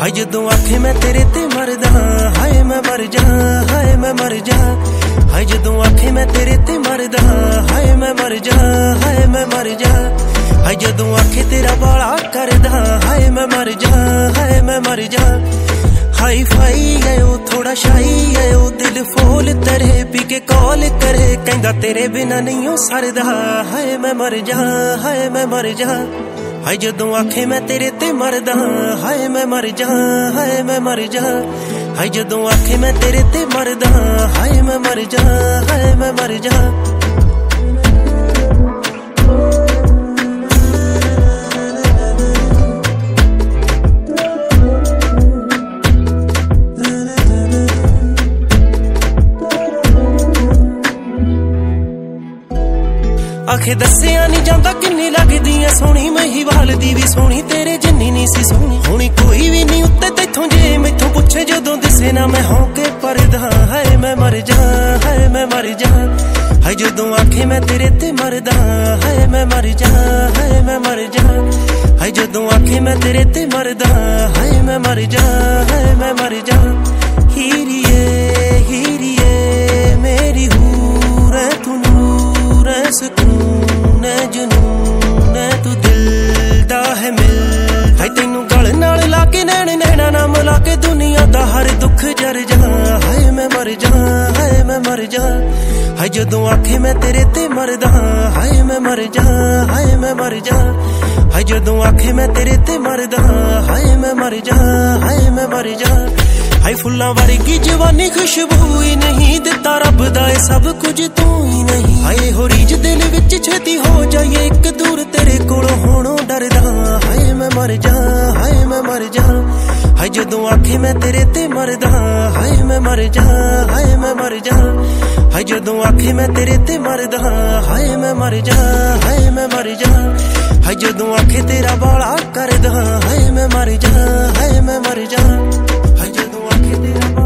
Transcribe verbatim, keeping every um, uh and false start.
हाय जदों आखे मैं तेरे ते मरदा हाय मैं मर जा हाय मैं मर जा हाय जदों आखे मैं तेरे ते मरदा हाय मैं मर जा हाय मैं मर जा हाय जदों आखे तेरा बाला करदा हाय मैं मर जा हाय मैं मर जा हाई फाई है वो थोड़ा शाही है वो दिल फोल तेरे पी के कॉल करे कहंदा तेरे बिना नहीं हो सरदा हाय मैं मर जा हाय मैं मर जा हाय जदों आखे मैं तेरे ते मरदा हाय मैं मर जा हाय मैं मर जा हाय जदों आखे मैं तेरे ते मरदा हाय मैं मर जा हाय मैं मर जा आखे दसिया नहीं जाता किन्नी लगदी है सोहनी महिवाल दी भी सोहनी तेरे जिन्नी नहीं सी सोहनी होनी कोई भी नहीं उत्ते तैथों जे मैथों पुछे जदों दिसे ना मैं होके परदा हाय मैं मर जा हाय मैं मर जा हाय जदों आखे मैं तेरे ते मरदा हाय मैं मर जा हाय मैं मर जा हाय जदों आखे मैं तेरे ते मरदा हाय मैं मर जा हाय मैं मर जा हीरिए हीरिए मेरी हूर है तू नूर है सुकून है जुनून है तू दिल दा है मिल हाय तैनू गल नाल लाके नैन नैना ना मिला के दुनिया दा हर दुख जर जा हाय मैं मर जा हाय मैं मर जा हाय जदों आखे मैं तेरे ते मरदा हाय मैं मर जा हाय मैं मर जा हाय जदों आखे मैं तेरे ते मरदा हाय मैं मर जा हाय मैं मर जा हाय फुल्लां वर्गी जवानी खुशबू ही नहीं दिता रब दा ए सब कुछ तू ही नहीं हाय हो रीज दिल विच छेती हो जाए एक दूर तेरे कोलों होणों डरदा हाय मैं मर जा हाय मैं मर जा हाय जदों आखे मैं तेरे ते मरदा हाय मैं मर जा हाय मैं मर जा हाय जदों आखे मैं तेरे ते मरदा हाय मैं मर जा हाय मैं मर जा हाय जदों आखे तेरा बाला करदा हाय मैं मर जा हाय मैं मर जा हाय जदों आखे तेरा